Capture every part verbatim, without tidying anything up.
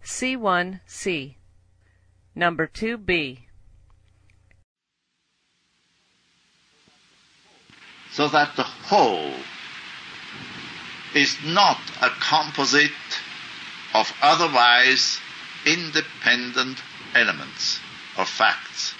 C one C. Number two B. So that the whole is not a composite of otherwise independent elements or facts.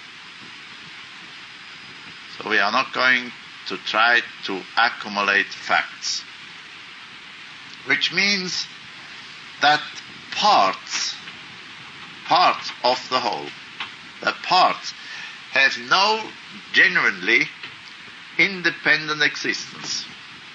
So we are not going to try to accumulate facts, which means that parts, parts of the whole, that parts have no genuinely independent existence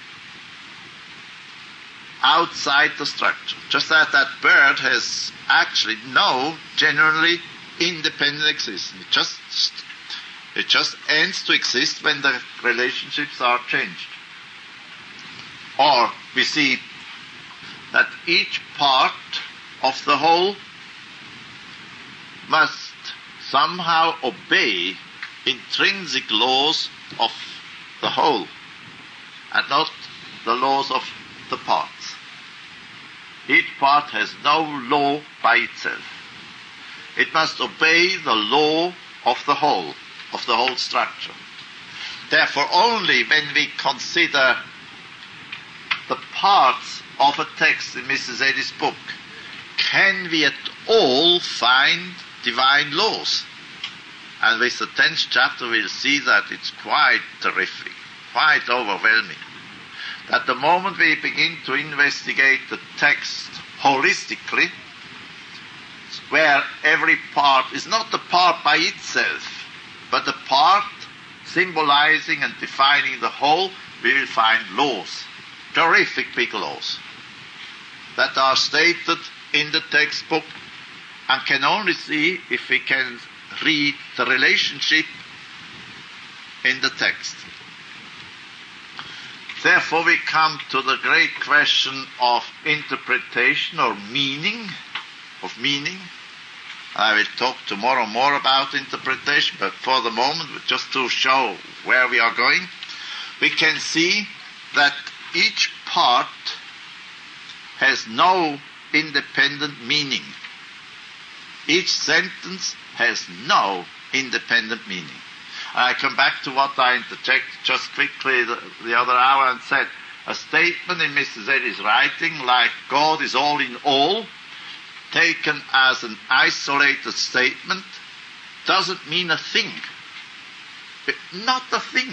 outside the structure. Just that that bird has actually no genuinely independent existence. It just it just ends to exist when the relationships are changed. Or we see that each part of the whole must somehow obey intrinsic laws of the whole and not the laws of the parts. Each part has no law by itself. It must obey the law of the whole, of the whole structure. Therefore, only when we consider the parts of a text in Missus Eddy's book can we at all find divine laws. And with the tenth chapter we'll see that it's quite terrific, quite overwhelming. At the moment we begin to investigate the text holistically, where every part is not the part by itself, but the part symbolizing and defining the whole, we will find laws, terrific big laws, that are stated in the textbook and can only see if we can read the relationship in the text. Therefore we come to the great question of interpretation or meaning, of meaning. I will talk tomorrow more about interpretation, but for the moment, just to show where we are going, we can see that each part has no independent meaning. Each sentence has no independent meaning. I come back to what I interjected just quickly the, the other hour and said, a statement in Missus Eddy's writing, like God is all in all, taken as an isolated statement, doesn't mean a thing. Not a thing.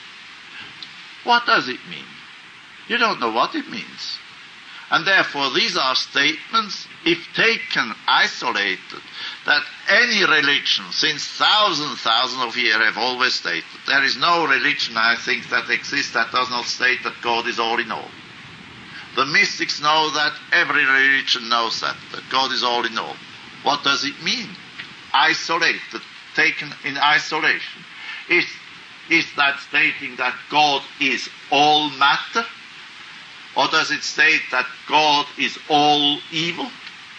What does it mean? You don't know what it means. And therefore these are statements, if taken isolated, that any religion since thousands, thousands of years have always stated. There is no religion, I think, that exists that does not state that God is all in all. The mystics know that, every religion knows that, that God is all in all. What does it mean? Isolated, taken in isolation. Is, is that stating that God is all matter? Or does it state that God is all evil?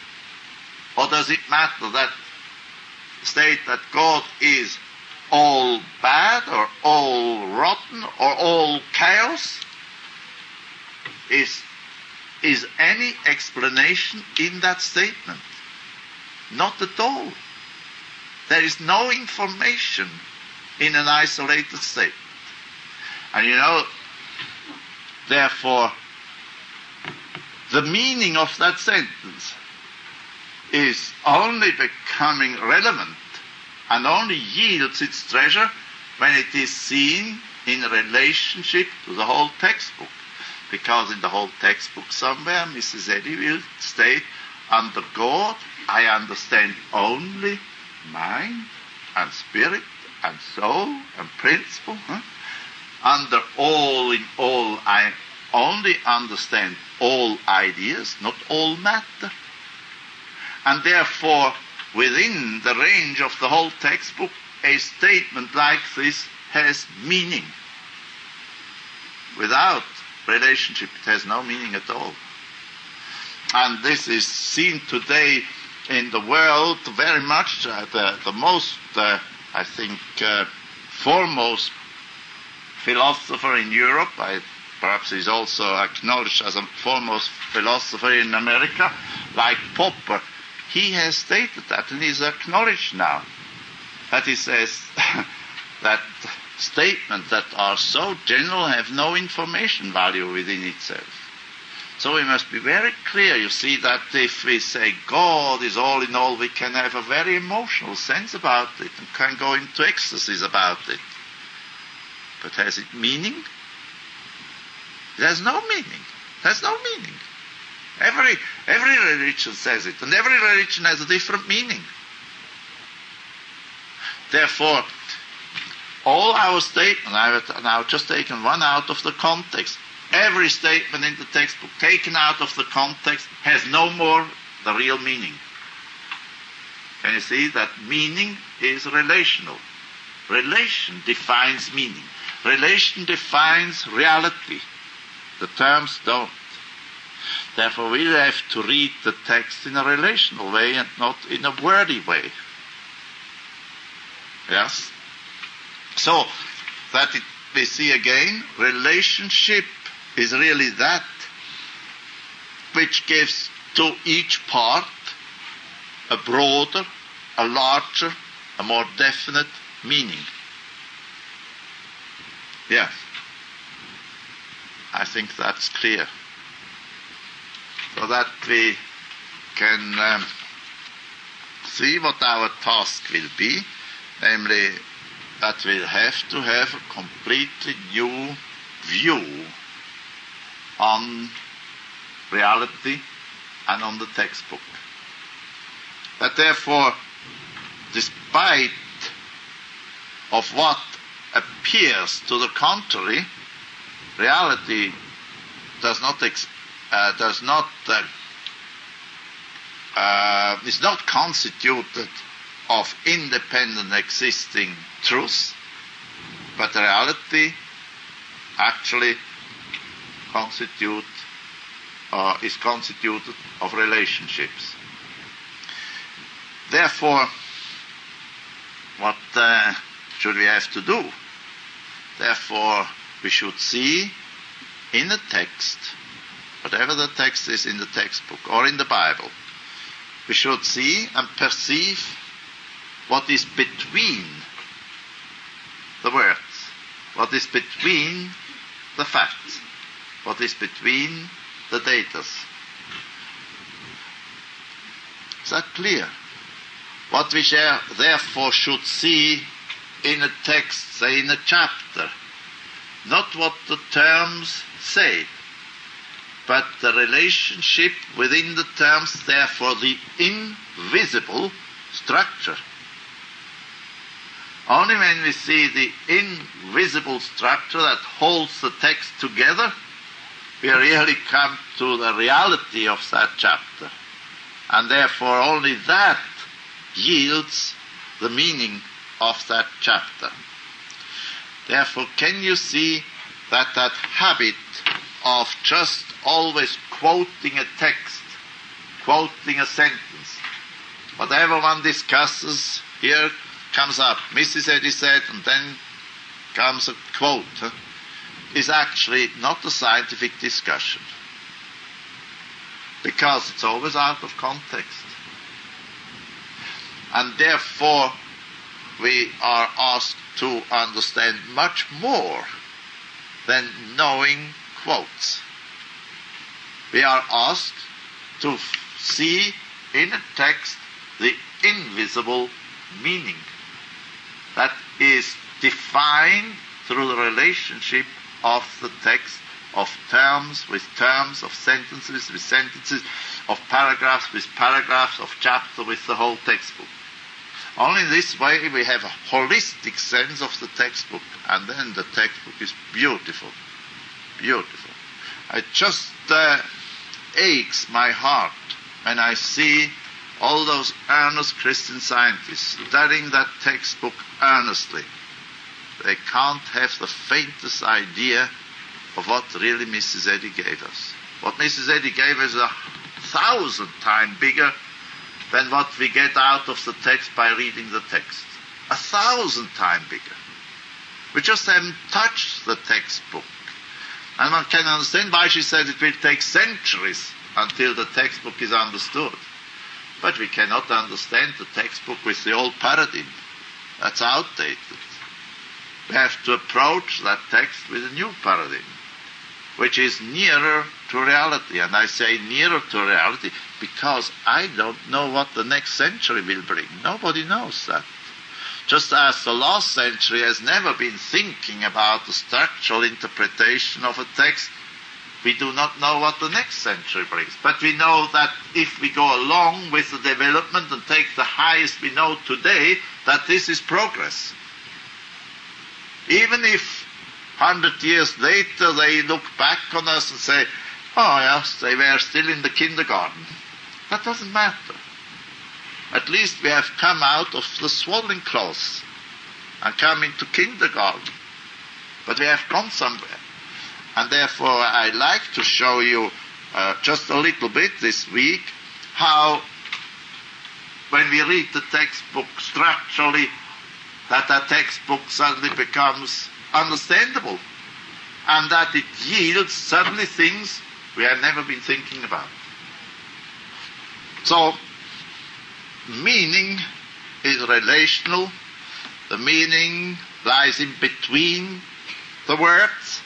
Or does it matter that state that God is all bad or all rotten or all chaos? Is, is any explanation in that statement? Not at all. There is no information in an isolated statement. And you know, therefore, the meaning of that sentence is only becoming relevant and only yields its treasure when it is seen in relationship to the whole textbook. Because in the whole textbook somewhere, Missus Eddy will state, under God, I understand only mind and spirit and soul and principle. Huh? Under all in all, I only understand all ideas, not all matter. And therefore, within the range of the whole textbook, a statement like this has meaning. Without relationship, it has no meaning at all. And this is seen today in the world very much. Uh, the, the most, uh, I think, uh, foremost philosopher in Europe, I, perhaps he's also acknowledged as a foremost philosopher in America, like Popper, he has stated that, and he's acknowledged now that he says that statements that are so general have no information value within itself. So we must be very clear, you see, that if we say God is all in all, we can have a very emotional sense about it and can go into ecstasies about it. But has it meaning? It has no meaning. It has no meaning. Every, every religion says it, and every religion has a different meaning. Therefore, all our statements, I have now just taken one out of the context. Every statement in the textbook taken out of the context has no more the real meaning. Can you see that meaning is relational? Relation defines meaning. Relation defines reality. The terms don't. Therefore, we have to read the text in a relational way and not in a wordy way. Yes? So, that it, we see again, relationship is really that which gives to each part a broader, a larger, a more definite meaning. Yes. I think that's clear. So that we can um, see what our task will be, namely that we'll have to have a completely new view on reality and on the textbook. That therefore, despite of what appears to the contrary, reality does not ex- uh, does not uh, uh, is not constituted of independent existing truth, but reality actually constitute uh, is constituted of relationships. Therefore, what uh, should we have to do? Therefore, we should see in a text, whatever the text is in the textbook or in the Bible, we should see and perceive what is between the words, what is between the facts, what is between the data. Is that clear? What we share, therefore should see in a text, say in a chapter, not what the terms say, but the relationship within the terms, therefore the invisible structure. Only when we see the invisible structure that holds the text together, we really come to the reality of that chapter. And therefore only that yields the meaning of that chapter. Therefore, can you see that that habit of just always quoting a text, quoting a sentence, whatever one discusses, here comes up, Missus Eddy said, and then comes a quote, huh, is actually not a scientific discussion, because it's always out of context. And therefore, we are asked to understand much more than knowing quotes. We are asked to see in a text the invisible meaning that is defined through the relationship of the text, of terms with terms, of sentences with sentences, of paragraphs with paragraphs, of chapter with the whole textbook. Only in this way we have a holistic sense of the textbook, and then the textbook is beautiful, beautiful. It just uh, aches my heart when I see all those earnest Christian scientists studying that textbook earnestly. They can't have the faintest idea of what really Missus Eddy gave us. What Missus Eddy gave us is a thousand times bigger than what we get out of the text by reading the text. A thousand times bigger. We just haven't touched the textbook. And one can understand why she said it will take centuries until the textbook is understood. But we cannot understand the textbook with the old paradigm. That's outdated. We have to approach that text with a new paradigm, which is nearer to reality. And I say nearer to reality because I don't know what the next century will bring. Nobody knows that. Just as the last century has never been thinking about the structural interpretation of a text, we do not know what the next century brings. But we know that if we go along with the development and take the highest we know today, that this is progress. Even if one hundred years later they look back on us and say, oh yes, they were still in the kindergarten. That doesn't matter. At least we have come out of the swaddling clothes and come into kindergarten. But we have gone somewhere. And therefore I'd like to show you uh, just a little bit this week how when we read the textbook structurally, that that textbook suddenly becomes understandable and that it yields suddenly things we have never been thinking about. So, meaning is relational. The meaning lies in between the words,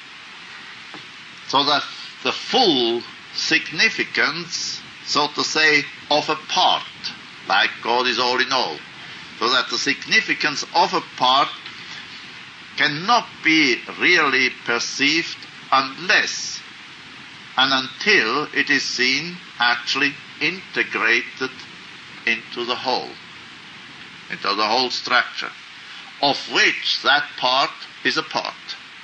so that the full significance, so to say, of a part, like God is all in all, so that the significance of a part cannot be really perceived unless and until it is seen actually integrated into the whole, into the whole structure, of which that part is a part.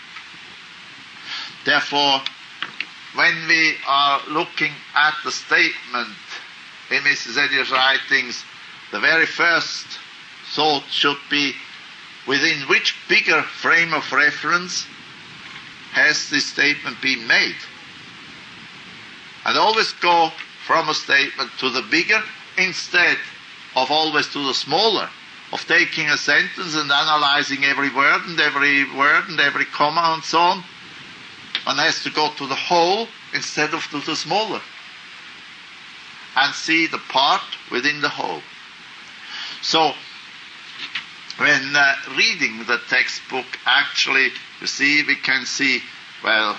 Therefore, when we are looking at the statement in Missus Eddy's writings, the very first thought should be, within which bigger frame of reference has this statement been made? And always go from a statement to the bigger instead of always to the smaller, of taking a sentence and analyzing every word and every word and every comma and so on. One has to go to the whole instead of to the smaller and see the part within the whole. So, when uh, reading the textbook, actually, you see, we can see, well,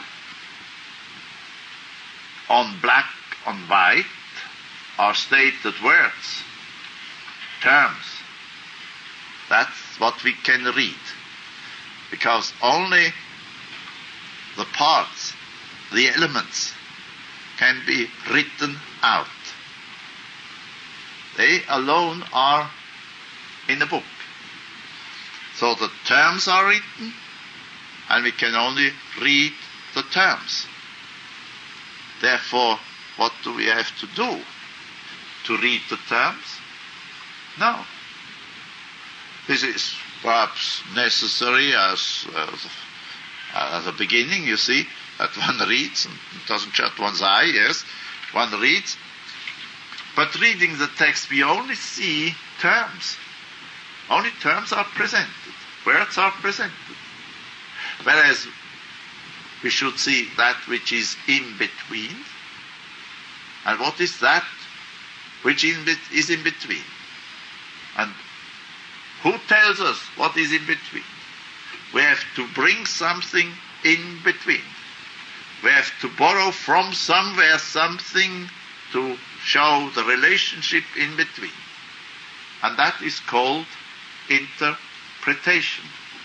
on black, on white, are stated words, terms. That's what we can read. Because only the parts, the elements, can be written out. They alone are in a book. So the terms are written, and we can only read the terms. Therefore, what do we have to do? To read the terms? No. This is perhaps necessary as, as, as a beginning, you see, that one reads and doesn't shut one's eye, yes, one reads. But reading the text, we only see terms. Only terms are presented. Words are presented. Whereas we should see that which is in between. And what is that which is in between? And who tells us what is in between? We have to bring something in between. We have to borrow from somewhere something to show the relationship in between. And that is called interpretation.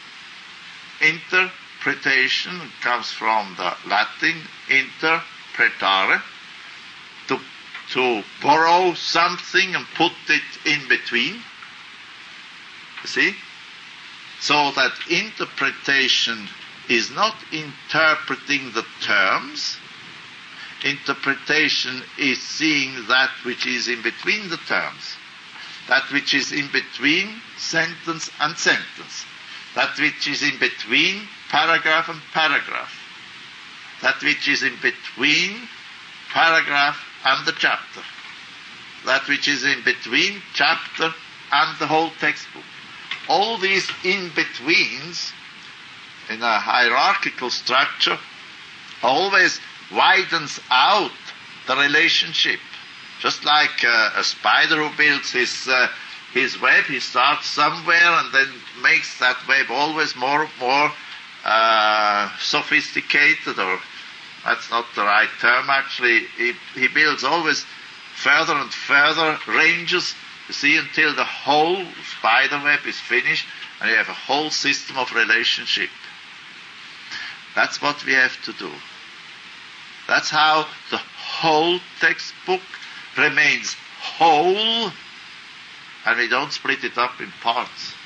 Interpretation comes from the Latin interpretare, to, to borrow something and put it in between. You see? So that interpretation is not interpreting the terms. Interpretation is seeing that which is in between the terms. That which is in between sentence and sentence. That which is in between paragraph and paragraph. That which is in between paragraph and the chapter. That which is in between chapter and the whole textbook. All these in-betweens in a hierarchical structure always widens out the relationship, Just like uh, a spider who builds his uh, his web, he starts somewhere and then makes that web always more and more uh, sophisticated, or that's not the right term actually. He, he builds always further and further ranges, you see, until the whole spider web is finished and you have a whole system of relationship. That's what we have to do. That's how the whole textbook remains whole, and we don't split it up in parts.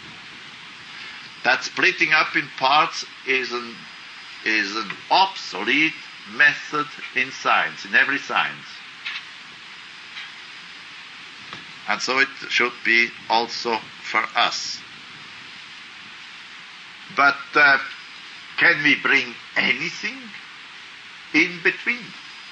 That splitting up in parts is an, is an obsolete method in science, in every science. And so it should be also for us. But uh, can we bring anything in between?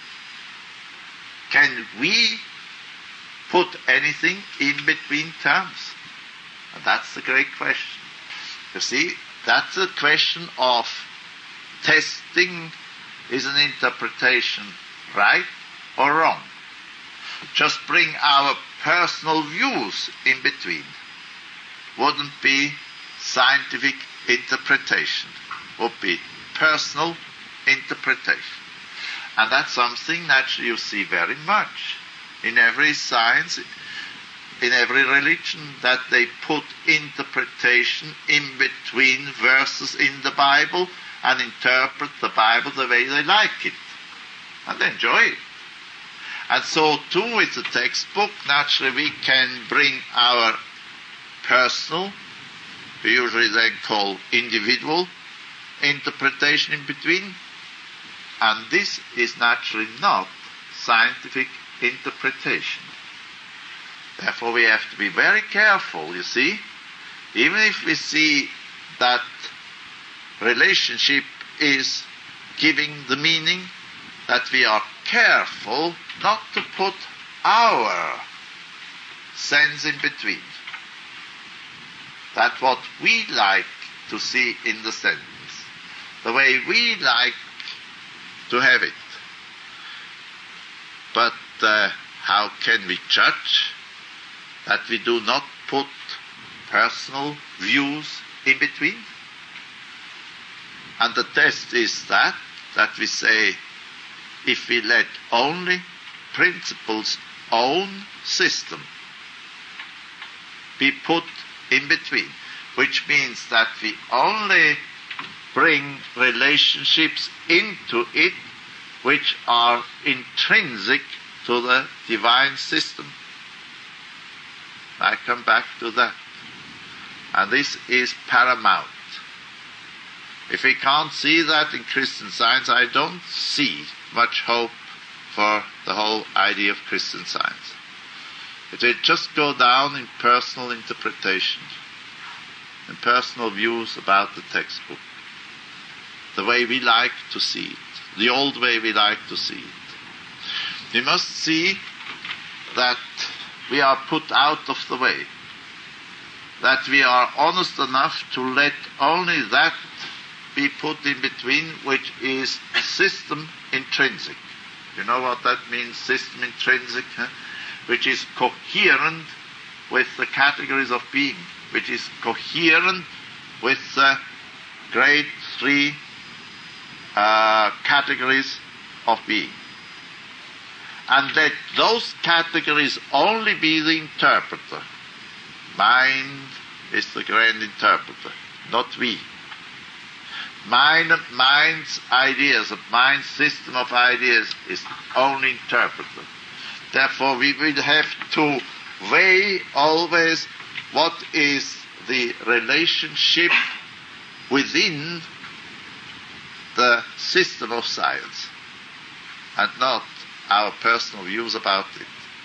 Can we put anything in between terms? And that's the great question. You see, that's a question of testing, is an interpretation right or wrong? Just bring our personal views in between wouldn't be scientific interpretation, would be personal interpretation. And that's something naturally you see very much in every science, in every religion, that they put interpretation in between verses in the Bible and interpret the Bible the way they like it. And they enjoy it. And so too with the textbook, naturally we can bring our personal, we usually then call individual, interpretation in between. And this is naturally not scientific interpretation. Therefore we have to be very careful, you see. Even if we see that relationship is giving the meaning, that we are careful not to put our sense in between. That what we like to see in the sentence, the way we like to have it. But uh, how can we judge that we do not put personal views in between? And the test is that, that we say, if we let only principles' own system be put in between, which means that we only bring relationships into it which are intrinsic to the divine system. I come back to that. And this is paramount. If we can't see that in Christian Science, I don't see much hope for the whole idea of Christian Science. It will just go down in personal interpretation, in personal views about the textbook, the way we like to see it, the old way we like to see it. We must see that we are put out of the way, that we are honest enough to let only that be put in between which is system intrinsic. You know what that means, system intrinsic? Huh? Which is coherent with the categories of being, which is coherent with the great three uh, categories of being. And let those categories only be the interpreter. Mind is the grand interpreter, not we. Mind, mind's ideas, a mind's system of ideas is only interpreter. Therefore, we will have to weigh always what is the relationship within the system of science, and not our personal views about it.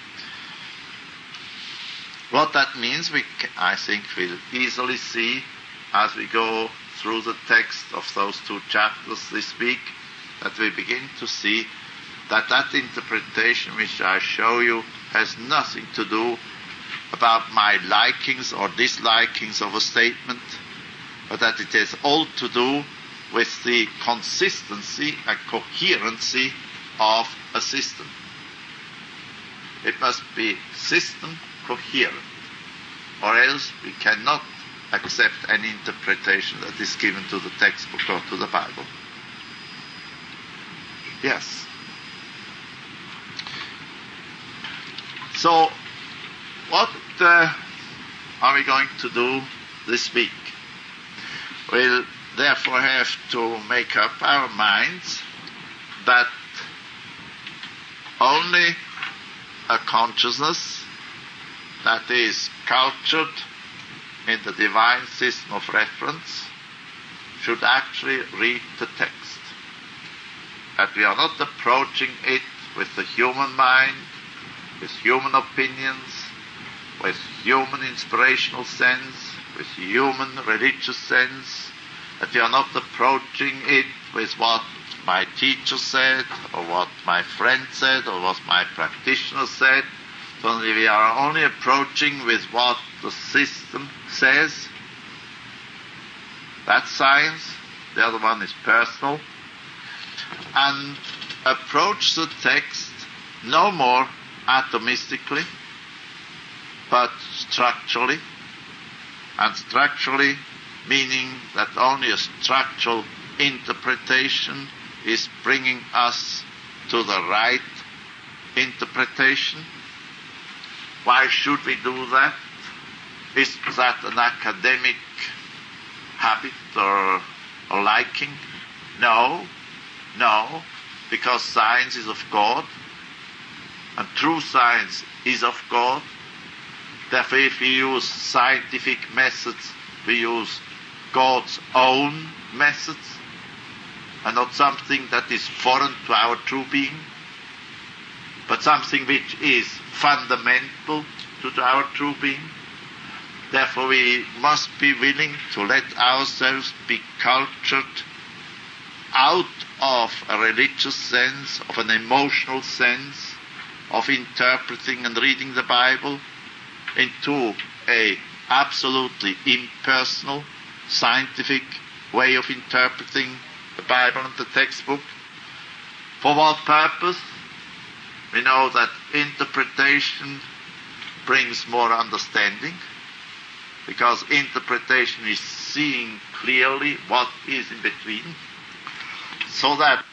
What that means, we, I think, we'll easily see as we go through the text of those two chapters this week, that we begin to see that that interpretation which I show you has nothing to do about my likings or dislikings of a statement, but that it has all to do with the consistency and coherency of a system. It must be system coherent, or else we cannot accept any interpretation that is given to the textbook or to the Bible. Yes. So, what uh, are we going to do this week? We'll therefore have to make up our minds that only a consciousness that is cultured in the divine system of reference should actually read the text. That we are not approaching it with the human mind, with human opinions, with human inspirational sense, with human religious sense, that we are not approaching it with what my teacher said, or what my friend said, or what my practitioner said. So we are only approaching with what the system says. That's science. The other one is personal. And approach the text no more atomistically, but structurally. And structurally meaning that only a structural interpretation is bringing us to the right interpretation. Why should we do that? Is that an academic habit or, or liking? No, no, because science is of God, and true science is of God. Therefore, if we use scientific methods, we use God's own methods, and not something that is foreign to our true being, but something which is fundamental to our true being. Therefore, we must be willing to let ourselves be cultured out of a religious sense, of an emotional sense, of interpreting and reading the Bible, into a absolutely impersonal, scientific way of interpreting the Bible and the textbook. For what purpose? We know that interpretation brings more understanding, because interpretation is seeing clearly what is in between, so that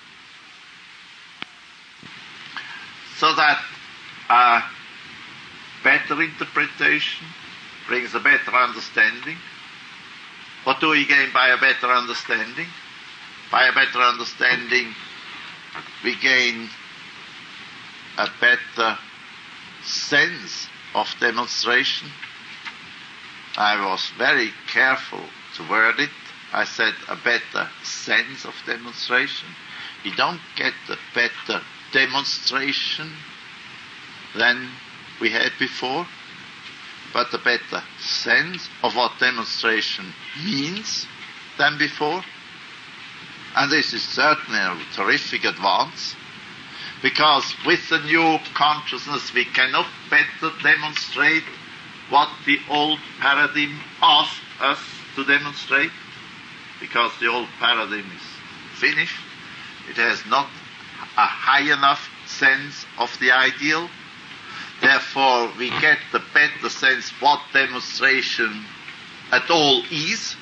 so that a better interpretation brings a better understanding. What do we gain by a better understanding? By a better understanding, we gain a better sense of demonstration. I was very careful to word it. I said a better sense of demonstration. You don't get a better demonstration than we had before, but a better sense of what demonstration means than before. And this is certainly a terrific advance, because with the new consciousness we cannot better demonstrate what the old paradigm asked us to demonstrate, because the old paradigm is finished. It has not a high enough sense of the ideal. Therefore, we get the better sense what demonstration at all is.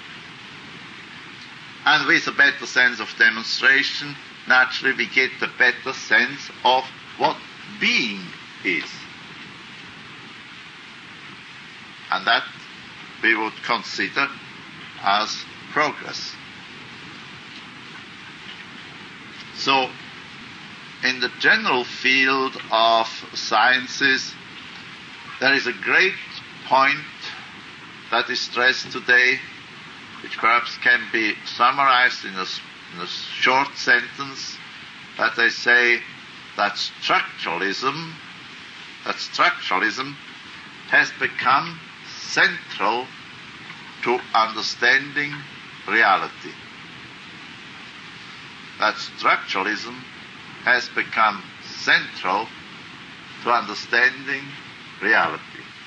And with a better sense of demonstration, naturally we get the better sense of what being is. And that we would consider as progress. So, in the general field of sciences, there is a great point that is stressed today, which perhaps can be summarized in a, in a short sentence, that they say that structuralism, that structuralism has become central to understanding reality. That structuralism has become central to understanding reality.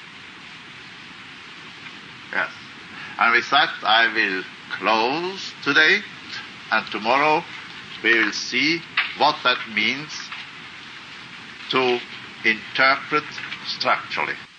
Yes. And with that I will close today, and tomorrow we will see what that means to interpret structurally.